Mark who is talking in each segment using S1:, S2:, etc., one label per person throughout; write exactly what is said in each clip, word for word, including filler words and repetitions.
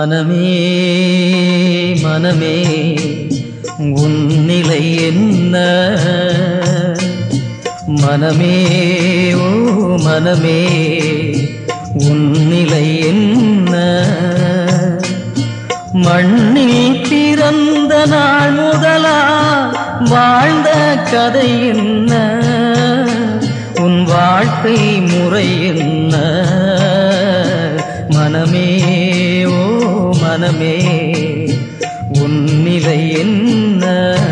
S1: மனமே மனமே உன் நிலை என்ன? மனமே ஓ மனமே உன் நிலை என்ன? மண்ணில் பிறந்த நாள் முதலா வாழ்ந்த கதை என்ன? உன் வாழ்க்கை முறை என்ன? மனமே ஓ மனமே உன் நிலை என்ன?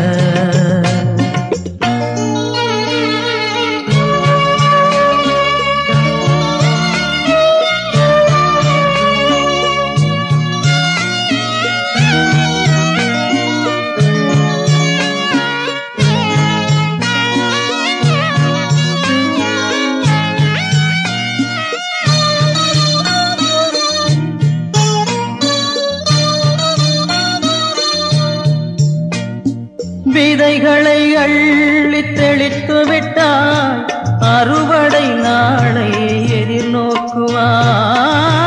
S1: விதைகளை அள்ளி தெளித்து விட்டால் அறுவடை நாளை எதிர்நோக்குவார்.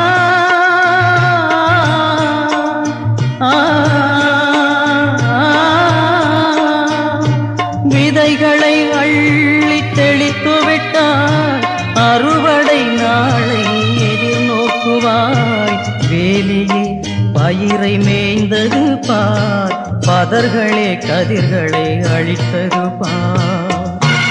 S1: விதைகளை அள்ளி தெளித்து விட்டால் அறுவடை நாளை எதிர்நோக்குவாய். வேலியே பயிரை மேய்ந்தது பார், பதர்களே கதிர்களை அழித்தது பார்.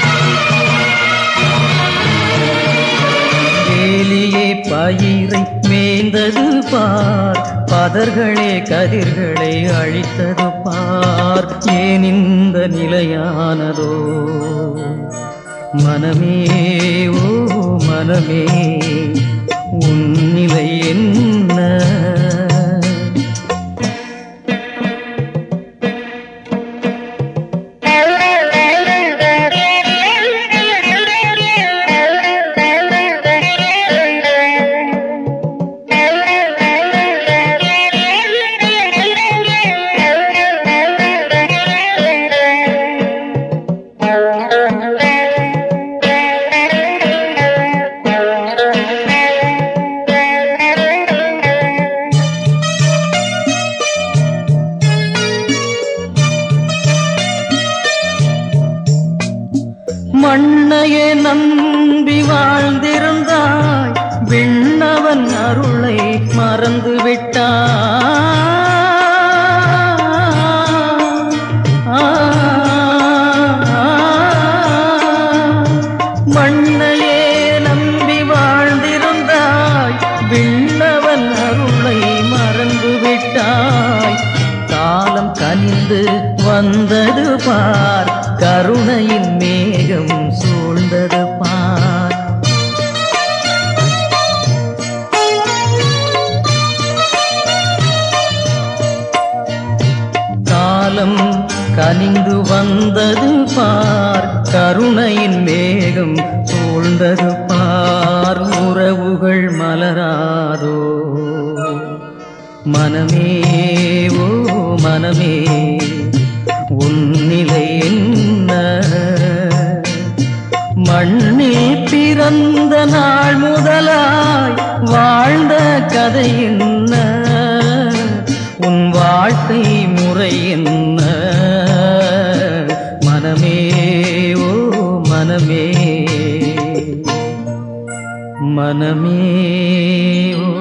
S1: வேலியே பயிரை மேய்ந்தது பார், பதர்களே கதிர்களை அழித்தது பார். ஏன் இந்த நிலையானதோ மனமே ஓ மனமே உன் நிலை என்ன? மண்ணையே நம்பி வாழ்ந்திருந்தாய், விண்ணவன் அருளை மறந்து விட்டாய். மண்ணையே நம்பி வாழ்ந்திருந்தாய், விண்ணவன் அருளை மறந்து விட்டாய். காலம் கனிந்து வந்தது பார், கருணையின் மேகம் சூழ்ந்தது பார். காலம் கனிந்து வந்தது பார், கருணையின் மேகம் சூழ்ந்தது பார். உறவுகள் மலராதோ மனமே ஓ மனமே உன் நிலை என்ன? மண்ணில் பிறந்த நாள் முதலாய் வாழ்ந்த கதை என்ன? உன் வாழ்க்கை முறை என்ன? மனமே ஓ மனமே மனமே ஓ